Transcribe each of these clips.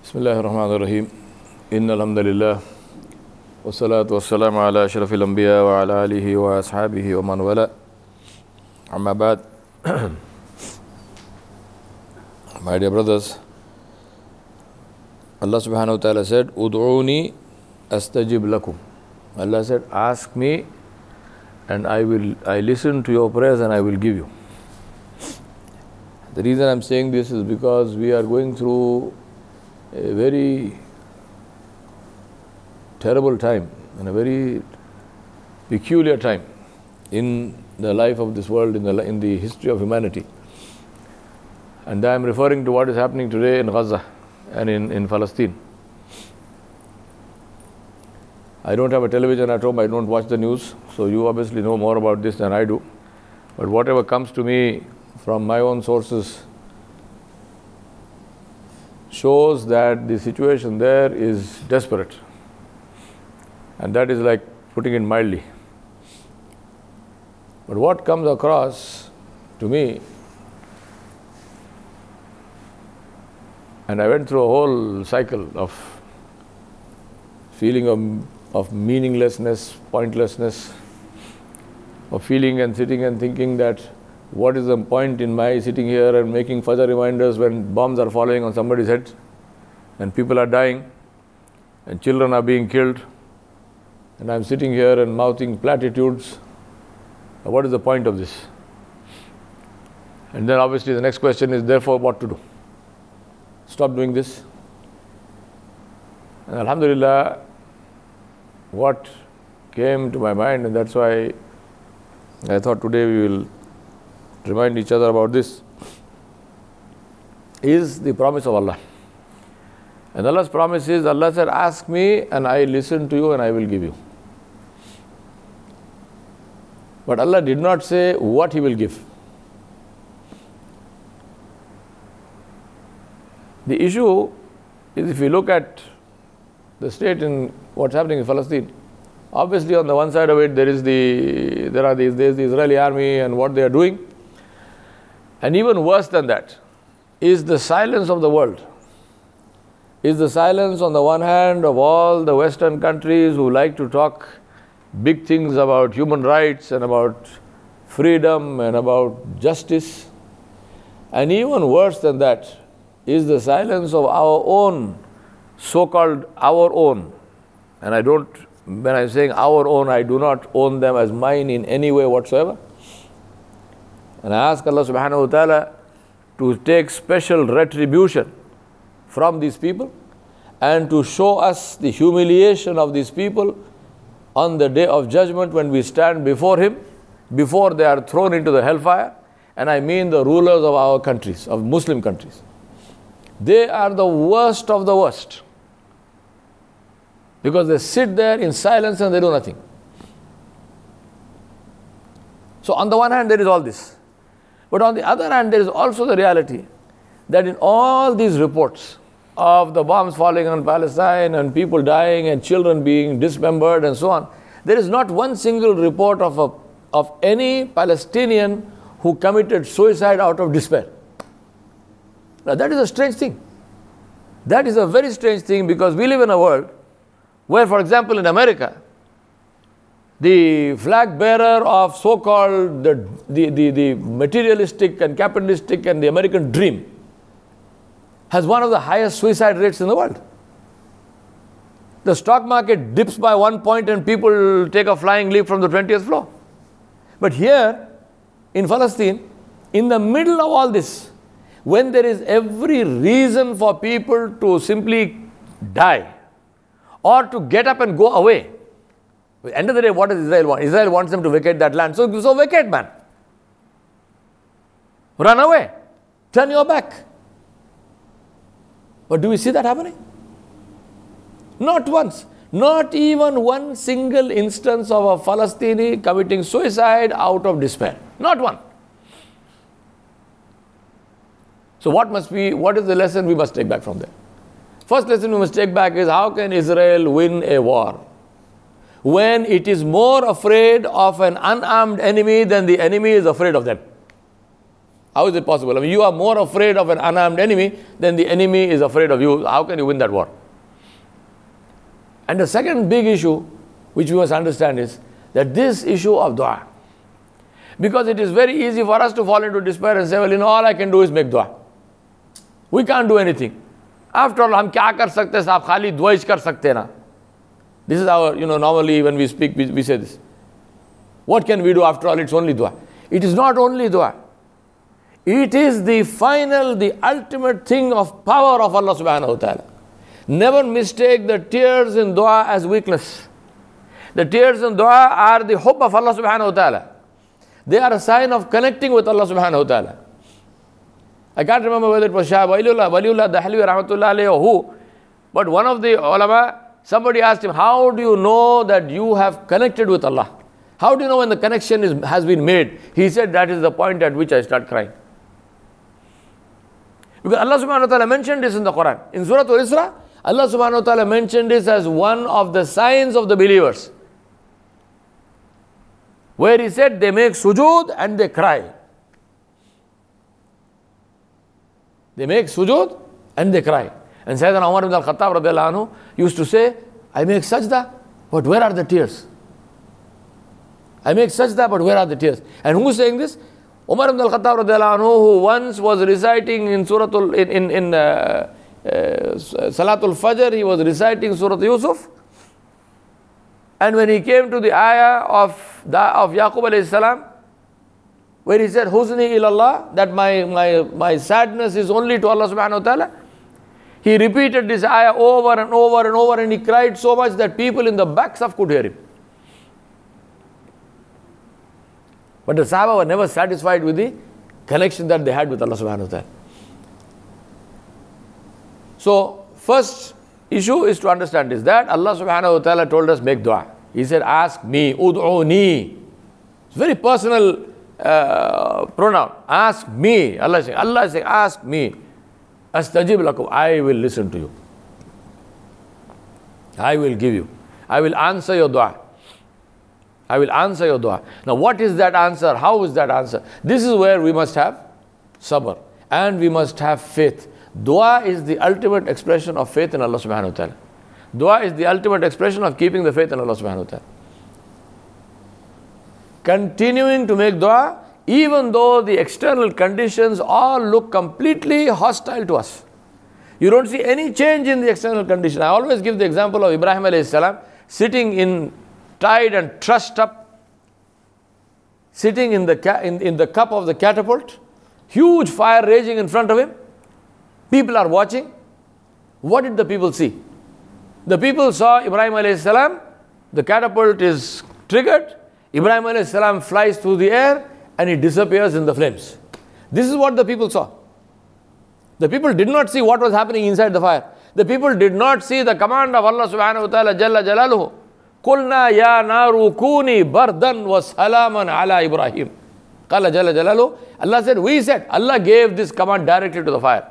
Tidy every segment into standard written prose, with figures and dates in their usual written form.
بسم الله الرحمن الرحيم إن الحمد لله والصلاة والسلام على أشرف الأنبياء وعلى آله وأصحابه ومن والاه أما بعد. My dear brothers, Allah subhanahu wa ta'ala said, Ud'uni astajib lakum. Allah said, ask me and I listen to your prayers and I will give you. The reason I'm saying this is because we are going through a very terrible time and a very peculiar time in the life of this world, in the history of humanity. And I am referring to what is happening today in Gaza and in Palestine. I don't have a television at home, I don't watch the news, so you obviously know more about this than I do. But whatever comes to me from my own sources shows that the situation there is desperate. And that is like putting it mildly. But what comes across to me, and I went through a whole cycle of feeling of meaninglessness, pointlessness, of feeling and sitting and thinking that what is the point in my sitting here and making further reminders when bombs are falling on somebody's head and people are dying and children are being killed and I'm sitting here and mouthing platitudes. What is the point of this? And then obviously the next question is, therefore, what to do? Stop doing this. And Alhamdulillah, what came to my mind, and that's why I thought today we will remind each other about this, is the promise of Allah. And Allah's promise is, Allah said, ask me and I listen to you and I will give you. But Allah did not say what He will give. The issue is, if you look at the state in what's happening in Palestine, obviously on the one side of it there's the Israeli army and what they are doing. And even worse than that is the silence of the world. Is the silence on the one hand of all the Western countries who like to talk big things about human rights and about freedom and about justice. And even worse than that is the silence of our own, so-called our own. And when I'm saying our own, I do not own them as mine in any way whatsoever. And I ask Allah subhanahu wa ta'ala to take special retribution from these people and to show us the humiliation of these people on the day of judgment when we stand before Him, before they are thrown into the hellfire. And I mean the rulers of our countries, of Muslim countries. They are the worst of the worst, because they sit there in silence and they do nothing. So on the one hand there is all this. But on the other hand, there is also the reality that in all these reports of the bombs falling on Palestine and people dying and children being dismembered and so on, there is not one single report of any Palestinian who committed suicide out of despair. Now that is a strange thing. That is a very strange thing, because we live in a world where, for example, in America, the flag bearer of so-called the materialistic and capitalistic and the American dream has one of the highest suicide rates in the world. The stock market dips by 1 point and people take a flying leap from the 20th floor. But here in Palestine, in the middle of all this, when there is every reason for people to simply die or to get up and go away, at the end of the day, what does Israel want? Israel wants them to vacate that land. So vacate, man. Run away. Turn your back. But do we see that happening? Not once. Not even one single instance of a Palestinian committing suicide out of despair. Not one. So what is the lesson we must take back from there? First lesson we must take back is, how can Israel win a war when it is more afraid of an unarmed enemy than the enemy is afraid of them? How is it possible? I mean, you are more afraid of an unarmed enemy than the enemy is afraid of you. How can you win that war? And the second big issue which we must understand is that this issue of dua. Because it is very easy for us to fall into despair and say, well, all I can do is make dua. We can't do anything. After all, हम क्या कर सकते हैं साहब, खाली दुआ ही कर सकते हैं ना. This is our, normally when we speak, we say this. What can we do after all? It's only dua. It is not only dua. It is the final, the ultimate thing of power of Allah subhanahu wa ta'ala. Never mistake the tears in dua as weakness. The tears in dua are the hope of Allah subhanahu wa ta'ala. They are a sign of connecting with Allah subhanahu wa ta'ala. I can't remember whether it was Shah Waliullah Dahlawi rahmatullah alayhi or who, but one of the ulama, somebody asked him, how do you know that you have connected with Allah? How do you know when the connection has been made? He said, that is the point at which I start crying. Because Allah subhanahu wa ta'ala mentioned this in the Quran. In Surah Al-Isra, Allah subhanahu wa ta'ala mentioned this as one of the signs of the believers. Where He said they make sujood and they cry. They make sujood and they cry. And Sayyidina Umar ibn al-Khattab radiallahu anhu used to say, I make sajda, but where are the tears? I make sajda, but where are the tears? And who is saying this? Umar ibn al-Khattab radiallahu anhu, who once was reciting in Salatul Fajr, he was reciting Surah Yusuf. And when he came to the ayah of Yaqub alayhi salam, where he said, Huzni ilallah, that my sadness is only to Allah subhanahu wa ta'ala, he repeated this ayah over and over and over, and he cried so much that people in the backsaf could hear him. But the Sahaba were never satisfied with the connection that they had with Allah subhanahu wa ta'ala. So, first issue is to understand is that Allah subhanahu wa ta'ala told us make dua. He said, ask me, ud'uni. It's very personal pronoun. Ask me. Allah is saying, ask me. Astajib lakum. I will listen to you. I will give you. I will answer your dua. I will answer your dua. Now what is that answer? How is that answer? This is where we must have sabr. And we must have faith. Dua is the ultimate expression of faith in Allah subhanahu wa ta'ala. Dua is the ultimate expression of keeping the faith in Allah subhanahu wa ta'ala. Continuing to make dua, even though the external conditions all look completely hostile to us. You don't see any change in the external condition. I always give the example of Ibrahim alayhi salam sitting tied and trussed up, sitting in the cup of the catapult, huge fire raging in front of him. People are watching. What did the people see? The people saw Ibrahim alayhi salam, the catapult is triggered, Ibrahim alayhi salam flies through the air and he disappears in the flames. This is what the people saw. The people did not see what was happening inside the fire. The people did not see the command of Allah subhanahu wa ta'ala Jalla Jalaluhu. Qulna ya naru kuni bardan wa salaman ala Ibrahim. Qala Jalla Jalaluhu. Allah said, we said, Allah gave this command directly to the fire.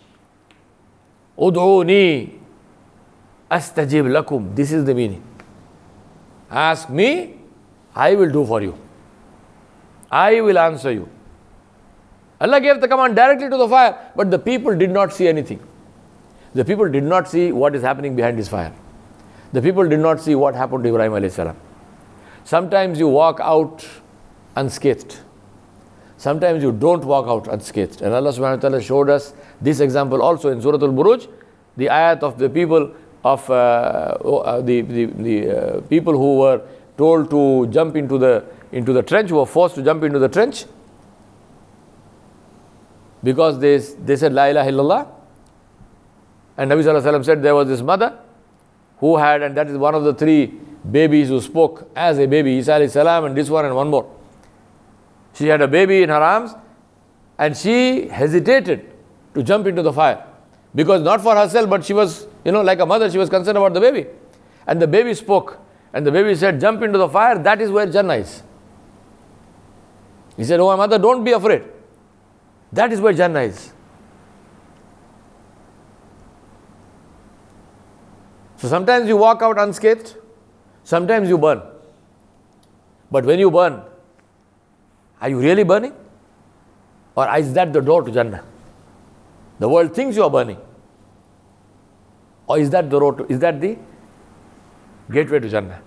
Ud'uni astajib lakum. This is the meaning. Ask me, I will do for you. I will answer you. Allah gave the command directly to the fire, but the people did not see anything. The people did not see what is happening behind this fire. The people did not see what happened to Ibrahim alayhi salam. Sometimes you walk out unscathed. Sometimes you don't walk out unscathed. And Allah subhanahu wa ta'ala showed us this example also in Surah Al-Buruj, the ayat of the people of the people who were told to jump into the trench, who were forced to jump into the trench because they said La ilaha illallah. And Nabi sallallahu alaihi wasallam said there was this mother who had, and that is one of the three babies who spoke as a baby, Isa alayhi salam, and this one and one more. She had a baby in her arms and she hesitated to jump into the fire because not for herself, but she was, like a mother, she was concerned about the baby. And the baby spoke and the baby said, jump into the fire, that is where Jannah is. He said, oh my mother, don't be afraid. That is where Jannah is. So sometimes you walk out unscathed, sometimes you burn. But when you burn, are you really burning? Or is that the door to Jannah? The world thinks you are burning. Or is that the gateway to Jannah?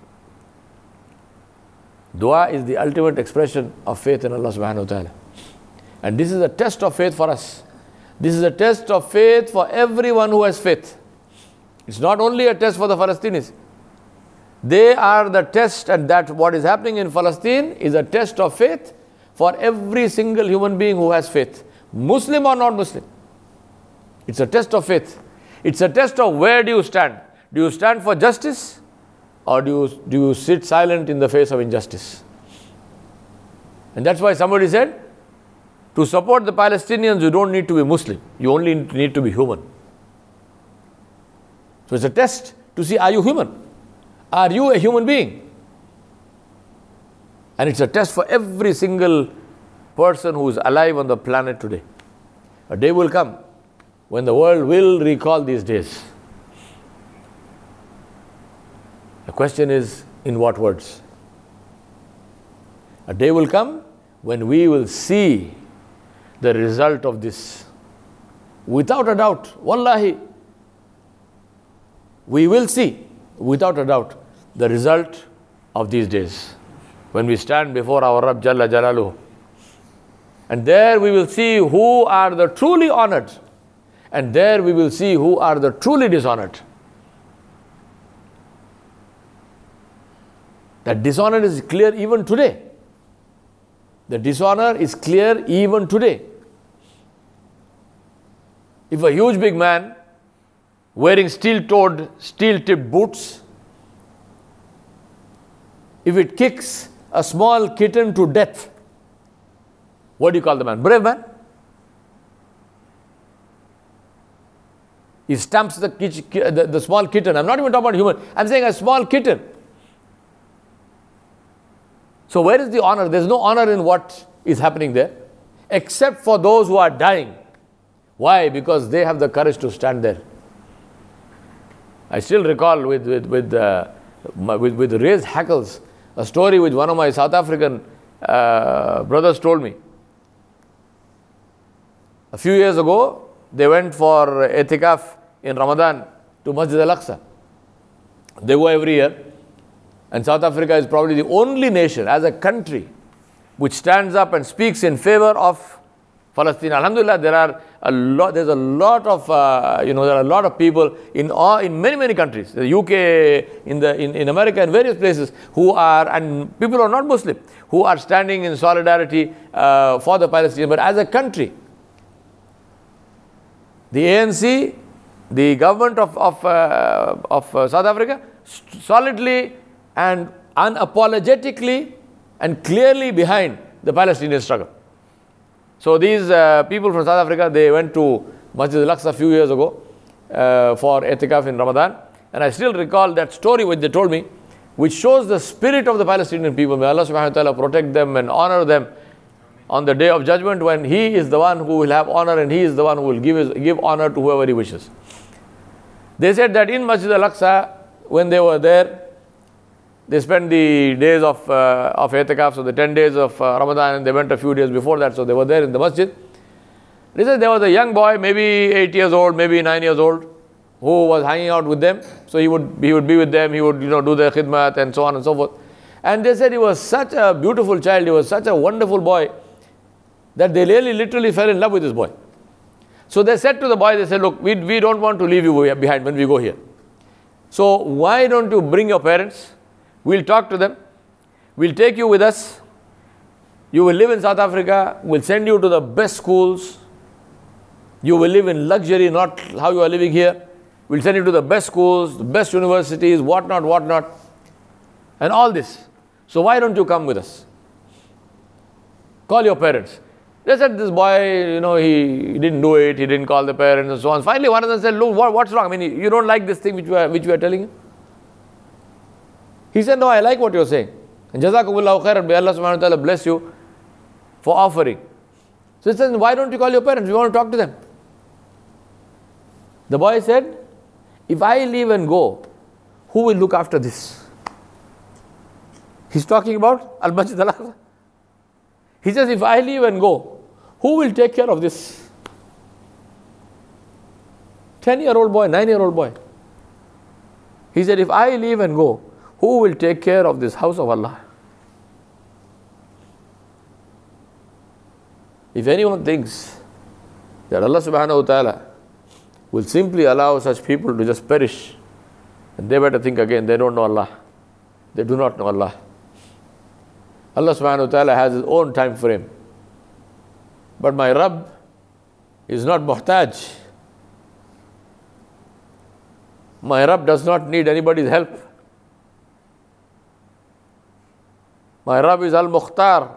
Dua is the ultimate expression of faith in Allah subhanahu wa ta'ala. And this is a test of faith for us. This is a test of faith for everyone who has faith. It's not only a test for the Palestinians. They are the test, and that what is happening in Palestine is a test of faith for every single human being who has faith. Muslim or not Muslim. It's a test of faith. It's a test of where do you stand. Do you stand for justice, or do you sit silent in the face of injustice? And that's why somebody said, to support the Palestinians, you don't need to be Muslim. You only need to be human. So it's a test to see, are you human? Are you a human being? And it's a test for every single person who is alive on the planet today. A day will come when the world will recall these days. The question is, in what words? A day will come when we will see the result of this. Without a doubt, wallahi, we will see, without a doubt, the result of these days. When we stand before our Rabb Jalla Jalaluhu. And there we will see who are the truly honored. And there we will see who are the truly dishonored. That dishonor is clear even today. The dishonor is clear even today. If a huge big man wearing steel-toed, steel-tipped boots, if it kicks a small kitten to death, what do you call the man? Brave man? He stamps the small kitten. I'm not even talking about human. I'm saying a small kitten. So where is the honor? There's no honor in what is happening there, except for those who are dying. Why? Because they have the courage to stand there. I still recall with raised hackles a story which one of my South African brothers told me. A few years ago, they went for I'tikaf in Ramadan to Masjid Al-Aqsa. They go every year. And South Africa is probably the only nation as a country which stands up and speaks in favor of Palestine. Alhamdulillah, there are a lot of people in many countries, the UK, in America, in various places, who are, and people who are not Muslim, who are standing in solidarity for the Palestinians. But as a country, the ANC, the government of South Africa, solidly and unapologetically and clearly behind the Palestinian struggle. So these people from South Africa, they went to Masjid Al-Aqsa a few years ago for I'tikaf in Ramadan. And I still recall that story which they told me, which shows the spirit of the Palestinian people. May Allah subhanahu wa ta'ala protect them and honor them on the day of judgment, when He is the one who will have honor and He is the one who will give honor to whoever He wishes. They said that in Masjid Al-Aqsa, when they were there, they spent the days of I'tikaf, so the 10 days of Ramadan, and they went a few days before that, so they were there in the masjid. They said there was a young boy, maybe 8 years old, maybe 9 years old, who was hanging out with them. So he would be with them, he would do the khidmat and so on and so forth. And they said he was such a beautiful child, he was such a wonderful boy, that they really literally fell in love with this boy. So they said to the boy, they said, look, we don't want to leave you behind when we go here. So why don't you bring your parents? We'll talk to them. We'll take you with us. You will live in South Africa. We'll send you to the best schools. You will live in luxury, not how you are living here. We'll send you to the best schools, the best universities, whatnot. And all this. So why don't you come with us? Call your parents. They said this boy, he didn't do it. He didn't call the parents and so on. Finally, one of them said, look, what's wrong? I mean, you don't like this thing which we are telling you? He said, no, I like what you're saying. And Jazakumullahu khairan, may Allah subhanahu wa ta'ala bless you for offering. So he said, why don't you call your parents? We want to talk to them. The boy said, if I leave and go, who will look after this? He's talking about Al-Masjid Al-Aqsa. He says, if I leave and go, who Who will take care of this? 10-year-old boy, 9-year-old boy. He said, if I leave and go, who will take care of this house of Allah? If anyone thinks that Allah subhanahu wa ta'ala will simply allow such people to just perish, and they better think again, they don't know Allah. They do not know Allah. Allah subhanahu wa ta'ala has His own time frame. But my Rabb is not muhtaj. My Rabb does not need anybody's help. My Rabb is Al-Mukhtar.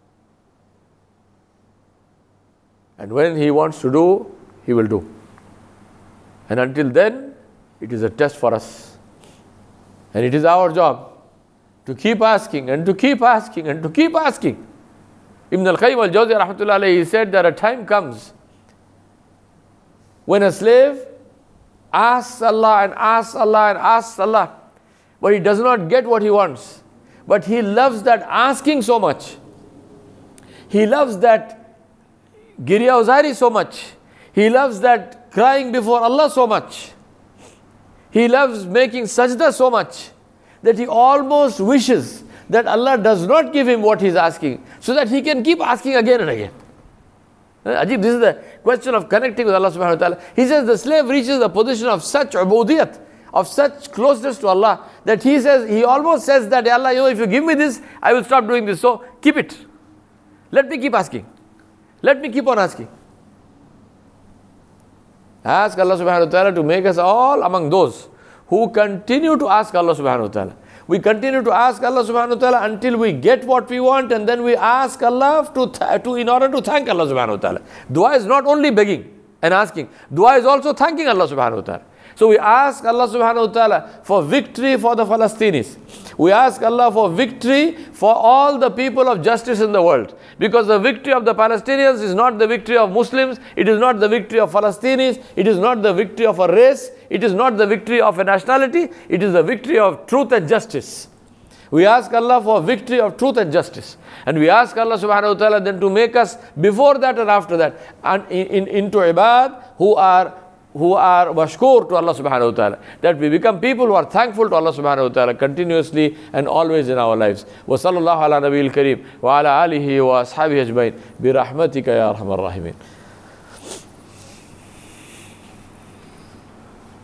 And when He wants to do, He will do. And until then, it is a test for us. And it is our job to keep asking and to keep asking and to keep asking. Ibn al-Qayyim al-Jawzi rahmatullah alayhi, he said that a time comes when a slave asks Allah and asks Allah and asks Allah, but he does not get what he wants. But he loves that asking so much. He loves that Girya Uzari so much. He loves that crying before Allah so much. He loves making sajda so much that he almost wishes that Allah does not give him what he is asking, so that he can keep asking again and again. Ajib, this is the question of connecting with Allah subhanahu wa ta'ala. He says the slave reaches the position of such ubudiyat, of such closeness to Allah, that he almost says that, Ya Allah, if you give me this, I will stop doing this, so keep it. Let me keep asking. Let me keep on asking. Ask Allah subhanahu wa ta'ala to make us all among those who continue to ask Allah subhanahu wa ta'ala. We continue to ask Allah subhanahu wa ta'ala until we get what we want, and then we ask Allah in order to thank Allah subhanahu wa ta'ala. Dua is not only begging and asking. Dua is also thanking Allah subhanahu wa ta'ala. So we ask Allah subhanahu wa ta'ala for victory for the Palestinians. We ask Allah for victory for all the people of justice in the world. Because the victory of the Palestinians is not the victory of Muslims. It is not the victory of Palestinians. It is not the victory of a race. It is not the victory of a nationality. It is the victory of truth and justice. We ask Allah for victory of truth and justice. And we ask Allah subhanahu wa ta'ala then to make us before that and after that and into ibad who are mashkur to Allah subhanahu wa ta'ala. That we become people who are thankful to Allah subhanahu wa ta'ala continuously and always in our lives. Wa sallallahu ala nabiyil kareem wa ala alihi wa ashabihi ajmain bi rahmatika ya arhamar rahimin.